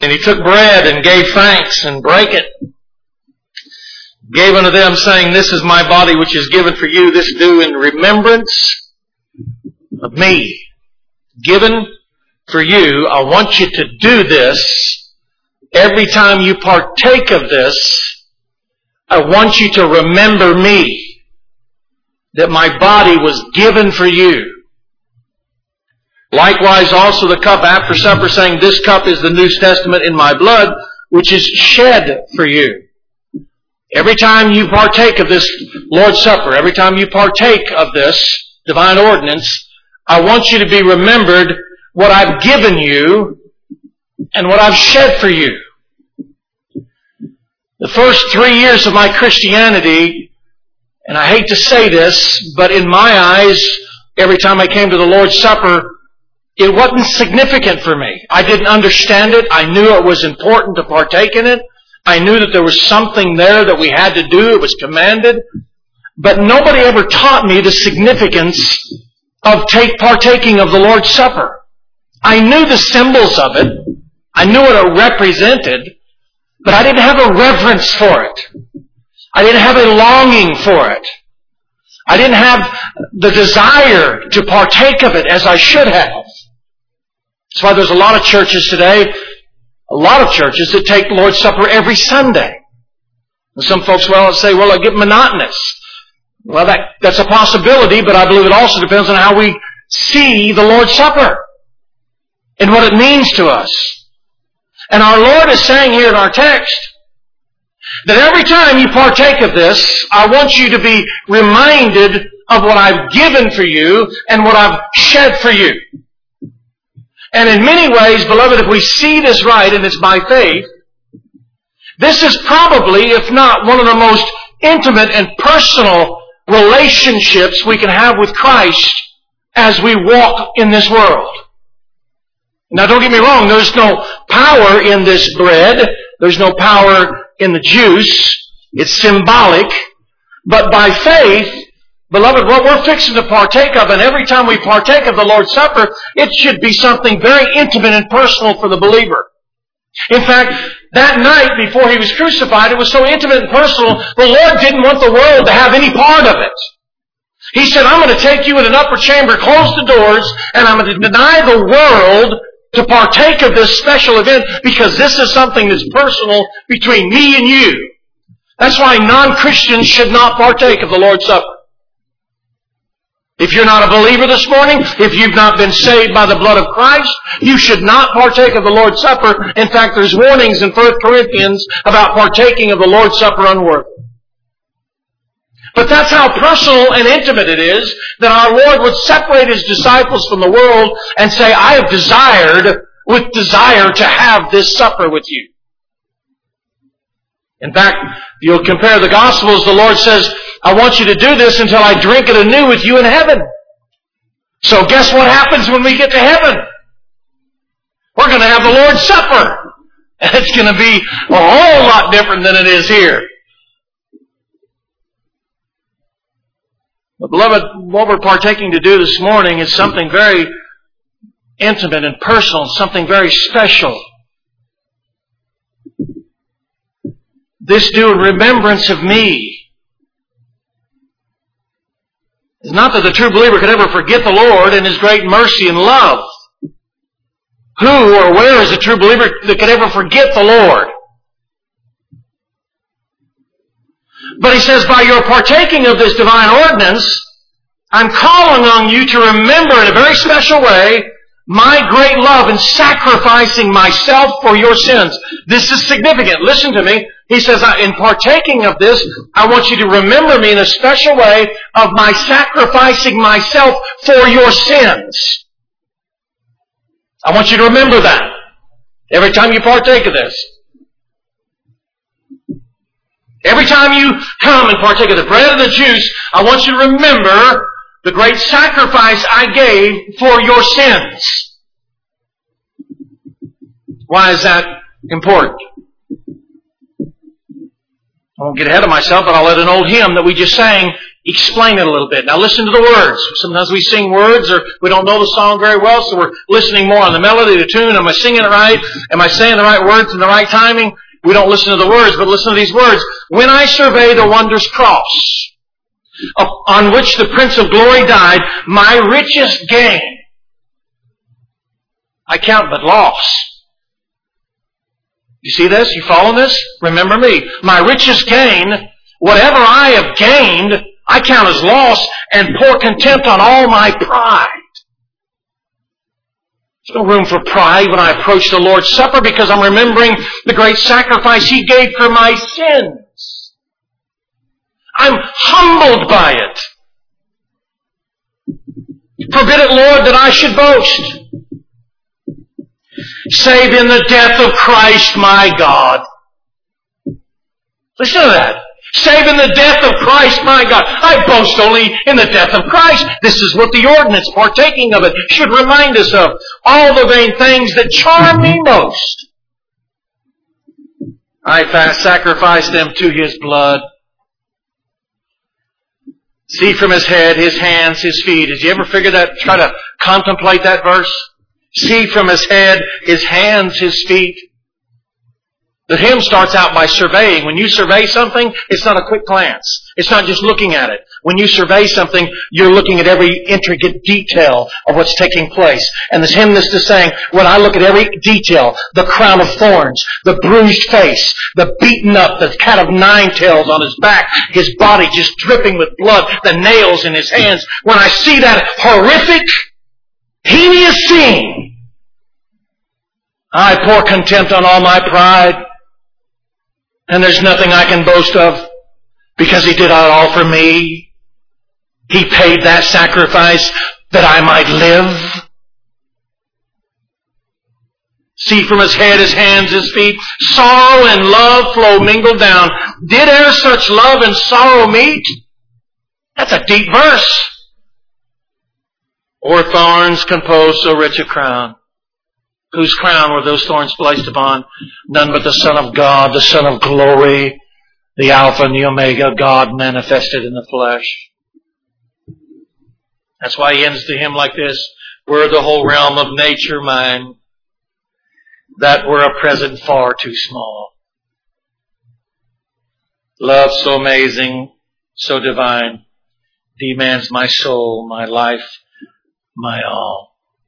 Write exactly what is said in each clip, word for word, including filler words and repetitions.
And he took bread and gave thanks and brake it. Gave unto them, saying, This is my body which is given for you. This do in remembrance of me. Given for you. I want you to do this. Every time you partake of this, I want you to remember me. That my body was given for you. Likewise also the cup after supper, saying, This cup is the New Testament in my blood, which is shed for you. Every time you partake of this Lord's Supper, every time you partake of this divine ordinance, I want you to be remembered what I've given you and what I've shed for you. The first three years of my Christianity, and I hate to say this, but in my eyes, every time I came to the Lord's Supper, it wasn't significant for me. I didn't understand it. I knew it was important to partake in it. I knew that there was something there that we had to do. It was commanded. But nobody ever taught me the significance of take, partaking of the Lord's Supper. I knew the symbols of it. I knew what it represented. But I didn't have a reverence for it. I didn't have a longing for it. I didn't have the desire to partake of it as I should have. That's why there's a lot of churches today, a lot of churches that take the Lord's Supper every Sunday. And some folks will say, well, it'll get monotonous. Well, that, that's a possibility, but I believe it also depends on how we see the Lord's Supper and what it means to us. And our Lord is saying here in our text that every time you partake of this, I want you to be reminded of what I've given for you and what I've shed for you. And in many ways, beloved, if we see this right, and it's by faith, this is probably, if not one of the most intimate and personal relationships we can have with Christ as we walk in this world. Now, don't get me wrong, there's no power in this bread. There's no power in the juice. It's symbolic. But by faith, beloved, what we're fixing to partake of, and every time we partake of the Lord's Supper, it should be something very intimate and personal for the believer. In fact, that night before He was crucified, it was so intimate and personal, the Lord didn't want the world to have any part of it. He said, I'm going to take you in an upper chamber, close the doors, and I'm going to deny the world to partake of this special event because this is something that's personal between me and you. That's why non-Christians should not partake of the Lord's Supper. If you're not a believer this morning, if you've not been saved by the blood of Christ, you should not partake of the Lord's Supper. In fact, there's warnings in First Corinthians about partaking of the Lord's Supper unworthy. But that's how personal and intimate it is that our Lord would separate His disciples from the world and say, I have desired, with desire, to have this supper with you. In fact, if you'll compare the Gospels, the Lord says, I want you to do this until I drink it anew with you in heaven. So guess what happens when we get to heaven? We're going to have the Lord's Supper. And it's going to be a whole lot different than it is here. But beloved, what we're partaking to do this morning is something very intimate and personal, something very special. This do in remembrance of me. It's not that the true believer could ever forget the Lord and His great mercy and love. Who or where is a true believer that could ever forget the Lord? But He says, by your partaking of this divine ordinance, I'm calling on you to remember in a very special way my great love in sacrificing myself for your sins. This is significant. Listen to me. He says, in partaking of this, I want you to remember me in a special way of my sacrificing myself for your sins. I want you to remember that every time you partake of this. Every time you come and partake of the bread and the juice, I want you to remember the great sacrifice I gave for your sins. Why is that important? I won't get ahead of myself, but I'll let an old hymn that we just sang explain it a little bit. Now listen to the words. Sometimes we sing words or we don't know the song very well, so we're listening more on the melody, the tune. Am I singing it right? Am I saying the right words in the right timing? We don't listen to the words, but listen to these words. When I survey the wondrous cross on which the Prince of Glory died, my richest gain I count but loss. You see this? You follow this? Remember me. My richest gain, whatever I have gained, I count as loss and pour contempt on all my pride. There's no room for pride when I approach the Lord's Supper because I'm remembering the great sacrifice He gave for my sins. I'm humbled by it. Forbid it, Lord, that I should boast. Save in the death of Christ my God. Listen to that. Save in the death of Christ my God. I boast only in the death of Christ. This is what the ordinance, partaking of it, should remind us of. All the vain things that charm me most, I fast sacrifice them to His blood. See from His head, His hands, His feet. Did you ever figure that, try to contemplate that verse? See from His head, His hands, His feet. The hymn starts out by surveying. When you survey something, it's not a quick glance. It's not just looking at it. When you survey something, you're looking at every intricate detail of what's taking place. And this hymnist is saying, when I look at every detail, the crown of thorns, the bruised face, the beaten up, the cat of nine tails on his back, his body just dripping with blood, the nails in his hands. When I see that horrific, heinous scene, I pour contempt on all my pride. And there's nothing I can boast of because He did it all for me. He paid that sacrifice that I might live. See from His head, His hands, His feet, sorrow and love flow mingled down. Did e'er such love and sorrow meet? That's a deep verse. Or thorns compose so rich a crown. Whose crown were those thorns placed upon? None but the Son of God, the Son of glory, the Alpha and the Omega, God manifested in the flesh. That's why He ends the hymn like this. Were the whole realm of nature mine, that were a present far too small. Love so amazing, so divine, demands my soul, my life, my all.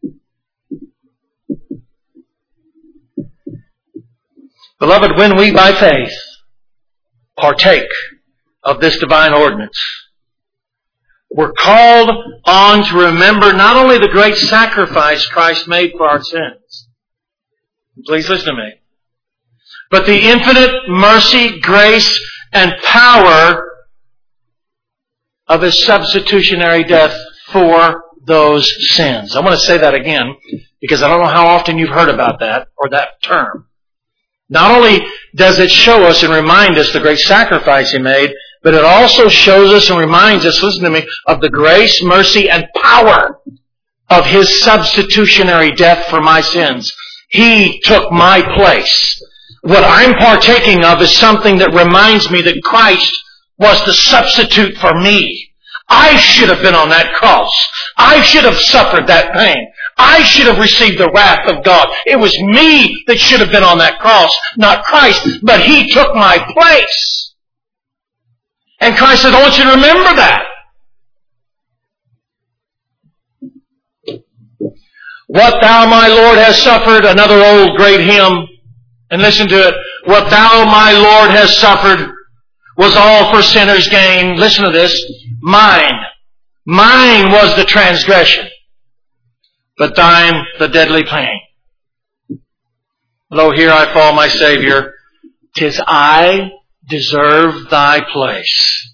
Beloved, when we by faith partake of this divine ordinance, we're called on to remember not only the great sacrifice Christ made for our sins, please listen to me, but the infinite mercy, grace, and power of His substitutionary death for those sins. I want to say that again because I don't know how often you've heard about that or that term. Not only does it show us and remind us the great sacrifice He made, but it also shows us and reminds us, listen to me, of the grace, mercy, and power of His substitutionary death for my sins. He took my place. What I'm partaking of is something that reminds me that Christ was the substitute for me. I should have been on that cross. I should have suffered that pain. I should have received the wrath of God. It was me that should have been on that cross, not Christ, but He took my place. And Christ said, I want you to remember that. What thou, my Lord, hast suffered, another old great hymn, and listen to it. What thou, my Lord, hast suffered was all for sinners' gain. Listen to this. Mine. Mine was the transgression, but thine the deadly pain. Lo, here I fall, my Savior. 'Tis I deserve thy place.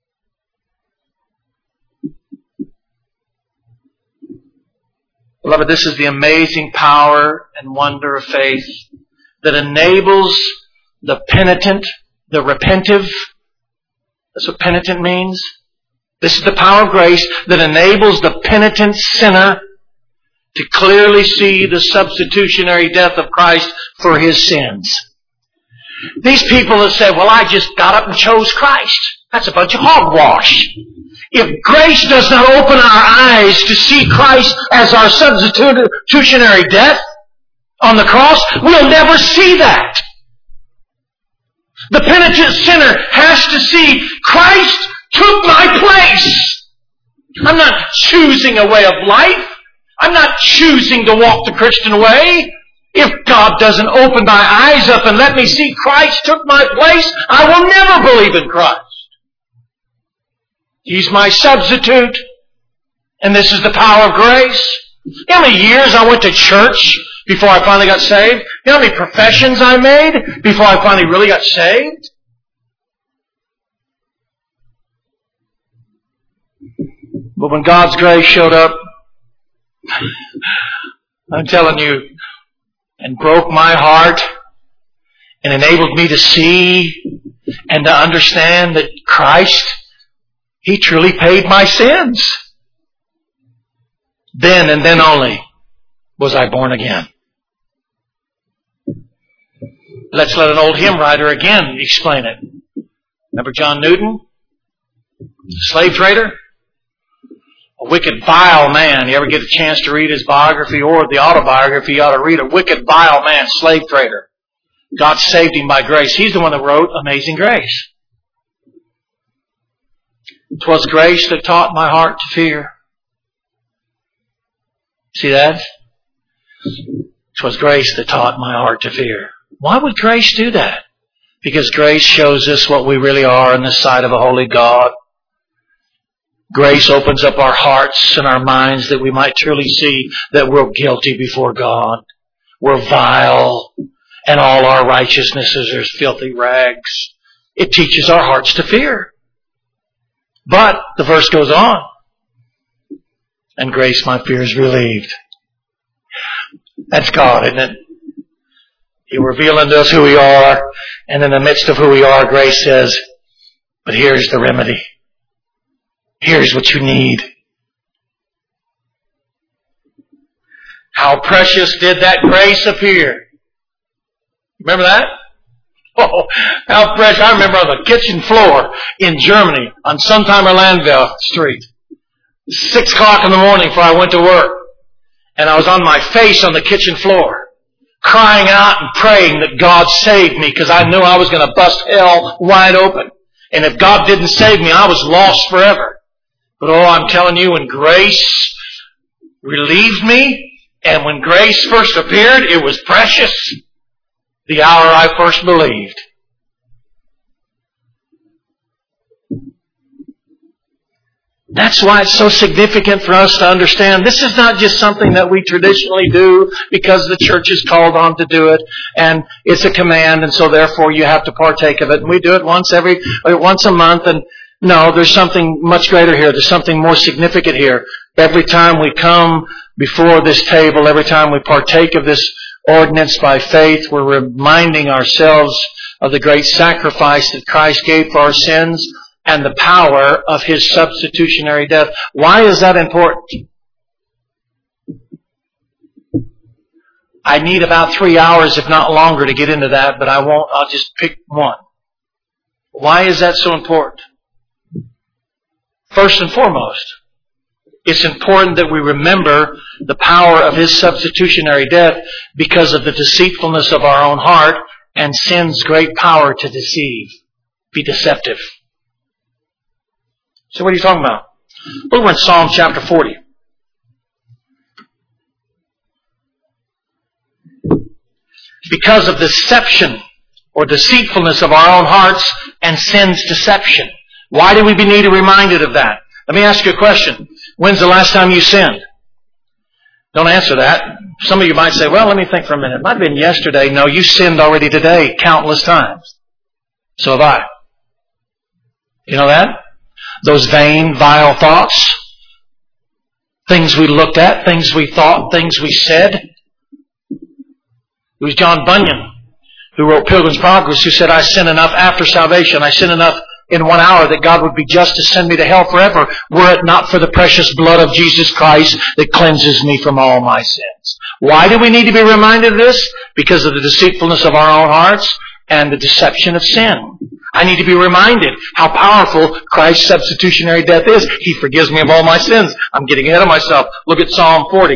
Beloved, this is the amazing power and wonder of faith that enables the penitent, the repentive. That's what penitent means. This is the power of grace that enables the penitent sinner to clearly see the substitutionary death of Christ for his sins. These people have said, well, I just got up and chose Christ. That's a bunch of hogwash. If grace does not open our eyes to see Christ as our substitutionary death on the cross, we'll never see that. The penitent sinner has to see Christ took my place. I'm not choosing a way of life. I'm not choosing to walk the Christian way. If God doesn't open my eyes up and let me see Christ took my place, I will never believe in Christ. He's my substitute. And this is the power of grace. You know how many years I went to church before I finally got saved? You know how many professions I made before I finally really got saved? But when God's grace showed up, I'm telling you, and broke my heart and enabled me to see and to understand that Christ, He truly paid my sins. Then and then only was I born again. Let's let an old hymn writer again explain it. Remember John Newton? The slave trader? A wicked, vile man. You ever get a chance to read his biography or the autobiography, you ought to read a wicked, vile man, slave trader. God saved him by grace. He's the one that wrote Amazing Grace. 'Twas grace that taught my heart to fear. See that? 'Twas grace that taught my heart to fear. Why would grace do that? Because grace shows us what we really are in the sight of a holy God. Grace opens up our hearts and our minds that we might truly see that we're guilty before God. We're vile, and all our righteousnesses are filthy rags. It teaches our hearts to fear. But the verse goes on. And grace my fears relieved. That's God, isn't it? He revealed unto us who we are, and in the midst of who we are, grace says, but here's the remedy. Here's what you need. How precious did that grace appear? Remember that? Oh, how precious. I remember on the kitchen floor in Germany on Suntimer Landwehr Street. Six o'clock in the morning before I went to work. And I was on my face on the kitchen floor, crying out and praying that God saved me because I knew I was going to bust hell wide open. And if God didn't save me, I was lost forever. But oh, I'm telling you, when grace relieved me, and when grace first appeared, it was precious. The hour I first believed. That's why it's so significant for us to understand this is not just something that we traditionally do because the church is called on to do it and it's a command and so therefore you have to partake of it. And we do it once every, once a month and no, there's something much greater here. There's something more significant here. Every time we come before this table, every time we partake of this ordinance by faith, we're reminding ourselves of the great sacrifice that Christ gave for our sins and the power of His substitutionary death. Why is that important? I need about three hours, if not longer, to get into that, but I won't. I'll just pick one. Why is that so important? First and foremost, it's important that we remember the power of His substitutionary death because of the deceitfulness of our own heart and sin's great power to deceive, be deceptive. So what are you talking about? Look, we're in Psalm chapter forty. Because of deception or deceitfulness of our own hearts and sin's deception. Why do we need to be reminded of that? Let me ask you a question. When's the last time you sinned? Don't answer that. Some of you might say, well, let me think for a minute. It might have been yesterday. No, you sinned already today countless times. So have I. You know that? Those vain, vile thoughts. Things we looked at, things we thought, things we said. It was John Bunyan who wrote Pilgrim's Progress who said, I sin enough after salvation. I sin enough in one hour that God would be just to send me to hell forever were it not for the precious blood of Jesus Christ that cleanses me from all my sins. Why do we need to be reminded of this? Because of the deceitfulness of our own hearts and the deception of sin. I need to be reminded how powerful Christ's substitutionary death is. He forgives me of all my sins. I'm getting ahead of myself. Look at Psalm forty.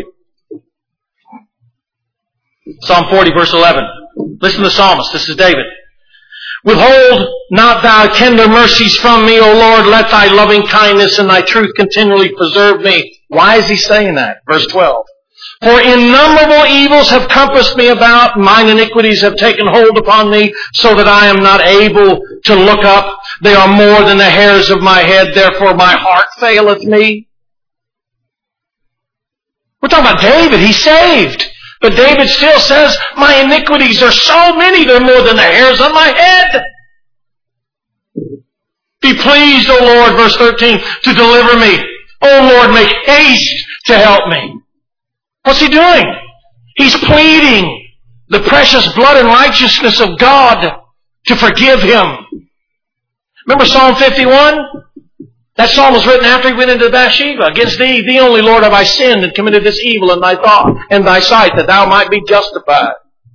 Psalm forty, verse eleven. Listen to the psalmist. This is David. Withhold not thy tender mercies from me, O Lord. Let thy loving kindness and thy truth continually preserve me. Why is he saying that? Verse twelve. For innumerable evils have compassed me about, mine iniquities have taken hold upon me, so that I am not able to look up. They are more than the hairs of my head, therefore my heart faileth me. We're talking about David. He's saved. But David still says, my iniquities are so many, they're more than the hairs on my head. Be pleased, O Lord, verse thirteen, to deliver me. O Lord, make haste to help me. What's he doing? He's pleading the precious blood and righteousness of God to forgive him. Remember Psalm fifty-one? That psalm was written after he went into Bathsheba. Against thee, thee only, Lord, have I sinned and committed this evil in thy thought and thy sight, that thou might be justified.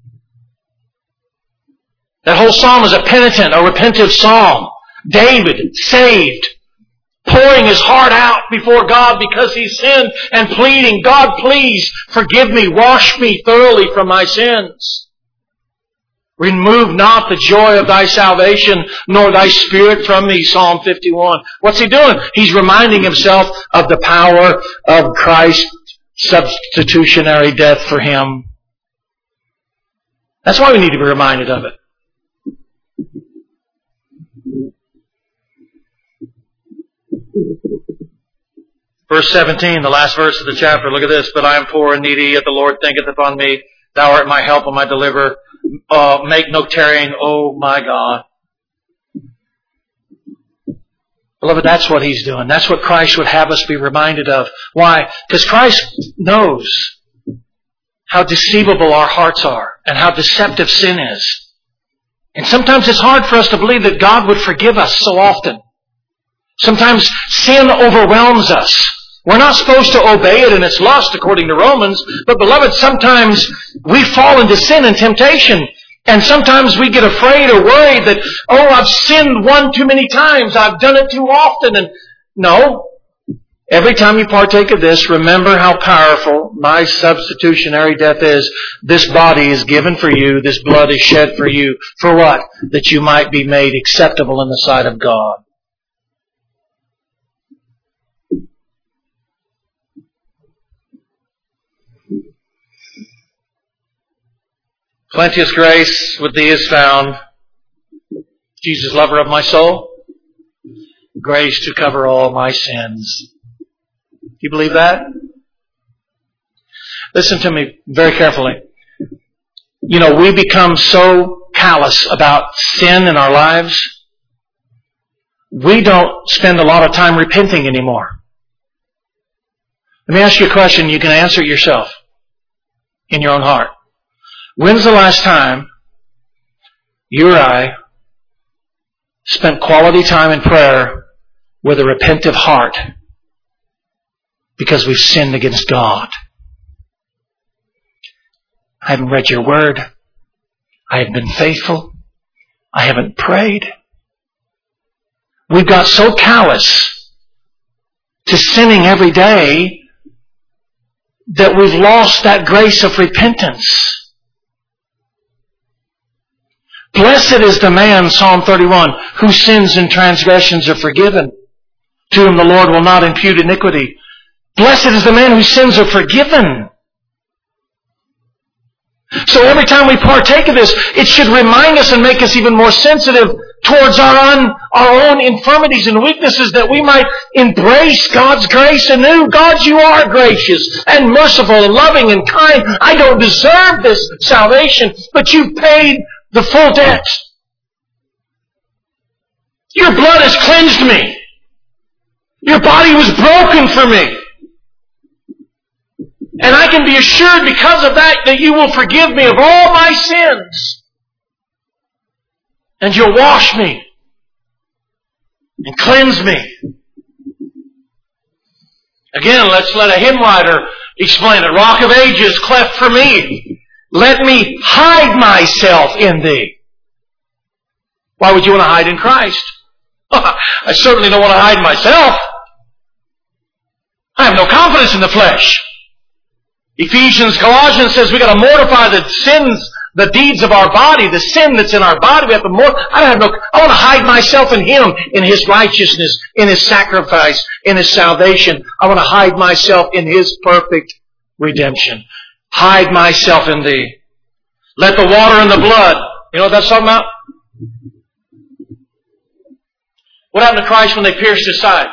That whole psalm is a penitent, a repentive psalm. David, saved, pouring his heart out before God because he sinned and pleading, God, please forgive me, wash me thoroughly from my sins. Remove not the joy of thy salvation, nor thy spirit from me, Psalm fifty-one. What's he doing? He's reminding himself of the power of Christ's substitutionary death for him. That's why we need to be reminded of it. Verse seventeen, the last verse of the chapter. Look at this. But I am poor and needy, yet the Lord thinketh upon me. Thou art my help and my deliverer. Uh, make no tarrying, oh my God. Beloved, that's what he's doing. That's what Christ would have us be reminded of. Why? Because Christ knows how deceivable our hearts are and how deceptive sin is. And sometimes it's hard for us to believe that God would forgive us so often. Sometimes sin overwhelms us. We're not supposed to obey it in its lust, according to Romans. But beloved, sometimes we fall into sin and temptation. And sometimes we get afraid or worried that, oh, I've sinned one too many times. I've done it too often. And no. Every time you partake of this, remember how powerful my substitutionary death is. This body is given for you. This blood is shed for you. For what? That you might be made acceptable in the sight of God. Plenteous grace with thee is found. Jesus, lover of my soul. Grace to cover all my sins. Do you believe that? Listen to me very carefully. You know, we become so callous about sin in our lives. We don't spend a lot of time repenting anymore. Let me ask you a question. You can answer it yourself in your own heart. When's the last time you or I spent quality time in prayer with a repentant heart because we've sinned against God? I haven't read your word. I haven't been faithful. I haven't prayed. We've got so callous to sinning every day that we've lost that grace of repentance. Blessed is the man, Psalm thirty-one, whose sins and transgressions are forgiven, to whom the Lord will not impute iniquity. Blessed is the man whose sins are forgiven. So every time we partake of this, it should remind us and make us even more sensitive towards our own, our own infirmities and weaknesses, that we might embrace God's grace anew. God, you are gracious and merciful and loving and kind. I don't deserve this salvation, but you've paid the full debt. Your blood has cleansed me. Your body was broken for me. And I can be assured because of that that you will forgive me of all my sins. And you'll wash me and cleanse me. Again, let's let a hymn writer explain it. Rock of Ages, cleft for me. Let me hide myself in thee. Why would you want to hide in Christ? I certainly don't want to hide in myself. I have no confidence in the flesh. Ephesians, Colossians says we got to mortify the sins, the deeds of our body, the sin that's in our body. We have to mort- I don't have no. I want to hide myself in Him, in His righteousness, in His sacrifice, in His salvation. I want to hide myself in His perfect redemption. Hide myself in Thee. Let the water and the blood. You know what that's talking about? What happened to Christ when they pierced His side?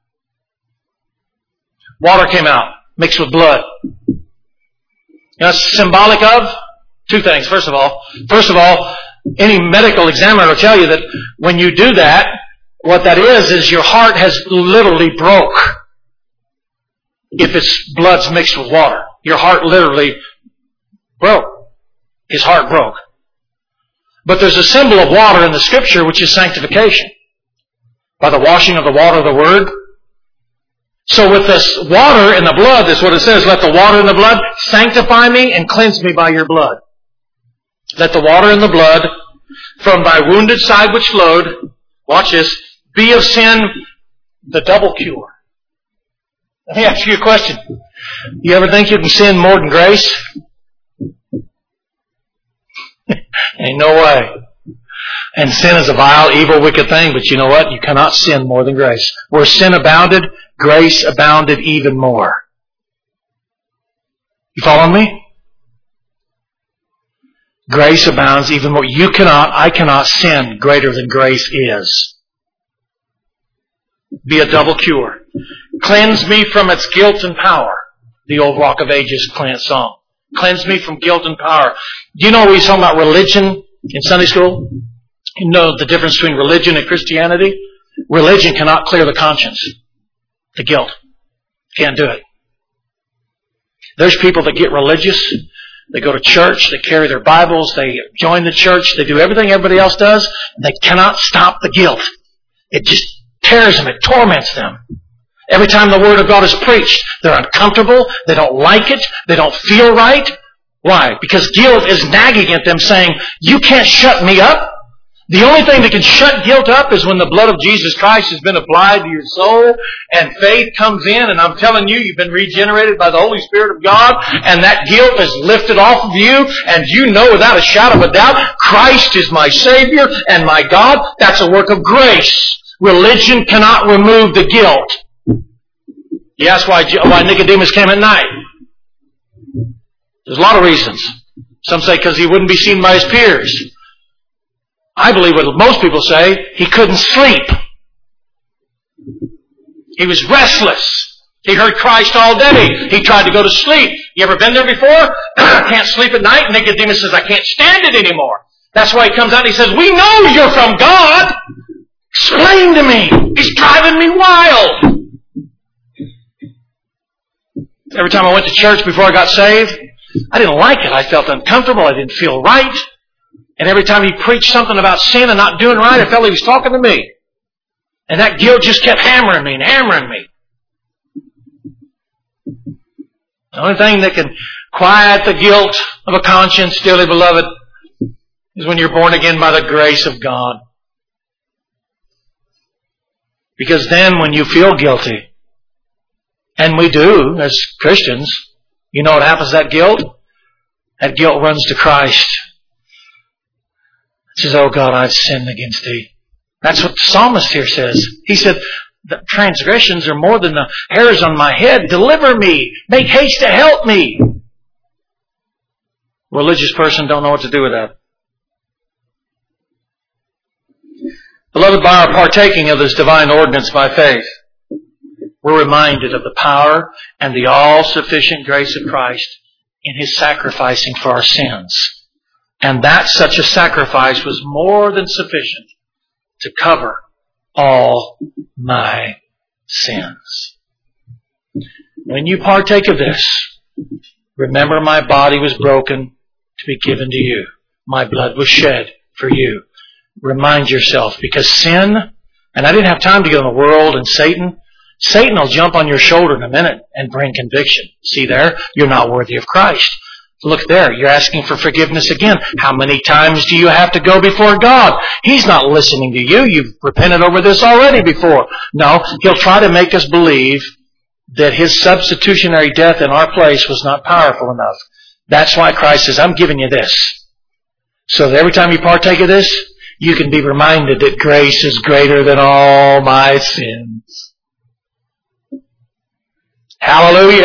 Water came out, mixed with blood. You know, it's symbolic of two things. First of all, first of all, any medical examiner will tell you that when you do that, what that is, is your heart has literally broke. If it's blood's mixed with water. Your heart literally broke. His heart broke. But there's a symbol of water in the Scripture, which is sanctification. By the washing of the water of the Word. So with this water and the blood, that's what it says, let the water and the blood sanctify me and cleanse me by your blood. Let the water and the blood from thy wounded side which flowed, watch this, be of sin the double cure. Let me ask you a question. You ever think you can sin more than grace? Ain't no way. And sin is a vile, evil, wicked thing, but you know what? You cannot sin more than grace. Where sin abounded, grace abounded even more. You following me? Grace abounds even more. You cannot, I cannot sin greater than grace is. Be a double cure. Cleanse me from its guilt and power. The old Rock of Ages plant song. Cleanse me from guilt and power. Do you know we was talking about religion in Sunday school? You know the difference between religion and Christianity? Religion cannot clear the conscience. The guilt. Can't do it. There's people that get religious. They go to church. They carry their Bibles. They join the church. They do everything everybody else does. And they cannot stop the guilt. It just tears them. It torments them. Every time the Word of God is preached, they're uncomfortable. They don't like it. They don't feel right. Why? Because guilt is nagging at them saying, you can't shut me up. The only thing that can shut guilt up is when the blood of Jesus Christ has been applied to your soul and faith comes in, and I'm telling you, you've been regenerated by the Holy Spirit of God, and that guilt is lifted off of you, and you know without a shadow of a doubt, Christ is my Savior and my God. That's a work of grace. Religion cannot remove the guilt. You ask why, why Nicodemus came at night. There's a lot of reasons. Some say because he wouldn't be seen by his peers. I believe what most people say, he couldn't sleep. He was restless. He heard Christ all day. He tried to go to sleep. You ever been there before? Can't sleep at night. Nicodemus says, I can't stand it anymore. That's why he comes out and he says, we know you're from God. Explain to me. It's driving me wild. Every time I went to church before I got saved, I didn't like it. I felt uncomfortable. I didn't feel right. And every time he preached something about sin and not doing right, I felt he was talking to me. And that guilt just kept hammering me and hammering me. The only thing that can quiet the guilt of a conscience, dearly beloved, is when you're born again by the grace of God. Because then when you feel guilty, and we do as Christians, you know what happens to that guilt? That guilt runs to Christ. It says, oh God, I've sinned against Thee. That's what the psalmist here says. He said, the transgressions are more than the hairs on my head. Deliver me. Make haste to help me. Religious person don't know what to do with that. Beloved, by our partaking of this divine ordinance by faith, we're reminded of the power and the all-sufficient grace of Christ in His sacrificing for our sins. And that such a sacrifice was more than sufficient to cover all my sins. When you partake of this, remember my body was broken to be given to you. My blood was shed for you. Remind yourself, because sin, and I didn't have time to get on the world and Satan, Satan will jump on your shoulder in a minute and bring conviction. See there? You're not worthy of Christ. Look there, you're asking for forgiveness again. How many times do you have to go before God? He's not listening to you. You've repented over this already before. No, He'll try to make us believe that His substitutionary death in our place was not powerful enough. That's why Christ says, I'm giving you this. So that every time you partake of this, you can be reminded that grace is greater than all my sins. Hallelujah.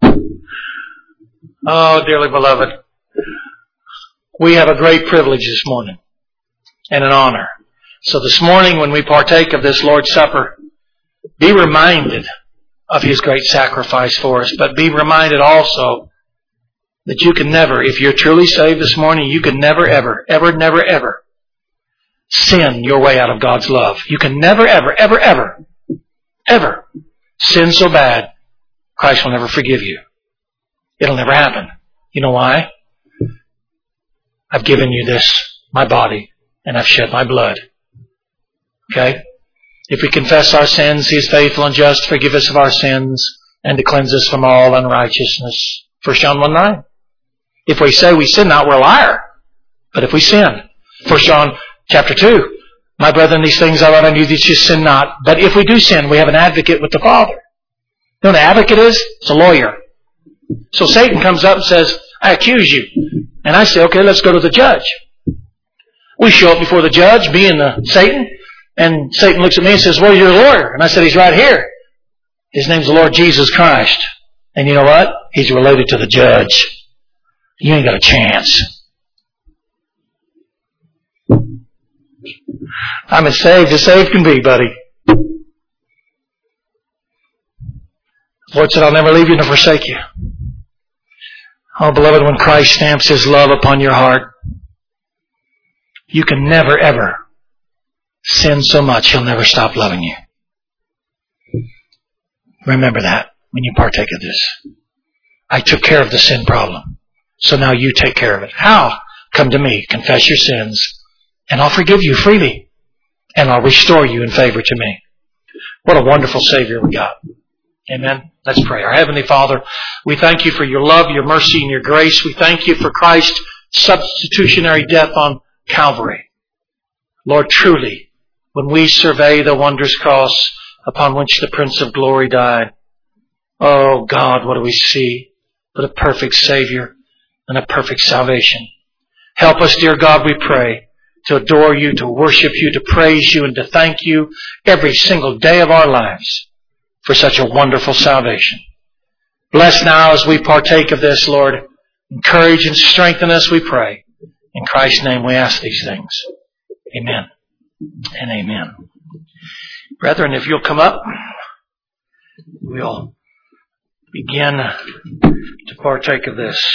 Oh, dearly beloved, we have a great privilege this morning and an honor. So this morning when we partake of this Lord's Supper, be reminded of His great sacrifice for us, but be reminded also that you can never, if you're truly saved this morning, you can never, ever, ever, never, ever sin your way out of God's love. You can never, ever, ever, ever, ever sin so bad, Christ will never forgive you. It'll never happen. You know why? I've given you this, my body, and I've shed my blood. Okay? If we confess our sins, He is faithful and just to forgive us of our sins and to cleanse us from all unrighteousness. First John one nine. If we say we sin not, we're a liar. But if we sin, First John chapter two, my brethren, these things I write unto you that you sin not. But if we do sin, we have an advocate with the Father. You know what an advocate is? It's a lawyer. So Satan comes up and says, I accuse you. And I say, okay, let's go to the judge. We show up before the judge, me and the Satan. And Satan looks at me and says, where's your lawyer? And I said, he's right here. His name's the Lord Jesus Christ. And you know what? He's related to the judge. You ain't got a chance. I'm as saved as saved can be, buddy. The Lord said, I'll never leave you nor forsake you. Oh, beloved, when Christ stamps His love upon your heart, you can never, ever sin so much He'll never stop loving you. Remember that when you partake of this. I took care of the sin problem. So now you take care of it. How? Come to me, confess your sins, and I'll forgive you freely. And I'll restore you in favor to me. What a wonderful Savior we got. Amen. Let's pray. Our Heavenly Father, we thank you for your love, your mercy, and your grace. We thank you for Christ's substitutionary death on Calvary. Lord, truly, when we survey the wondrous cross upon which the Prince of Glory died, oh God, what do we see but a perfect Savior and a perfect salvation. Help us, dear God, we pray, to adore you, to worship you, to praise you, and to thank you every single day of our lives for such a wonderful salvation. Bless now as we partake of this, Lord. Encourage and strengthen us, we pray. In Christ's name we ask these things. Amen and amen. Brethren, if you'll come up, we'll begin to partake of this.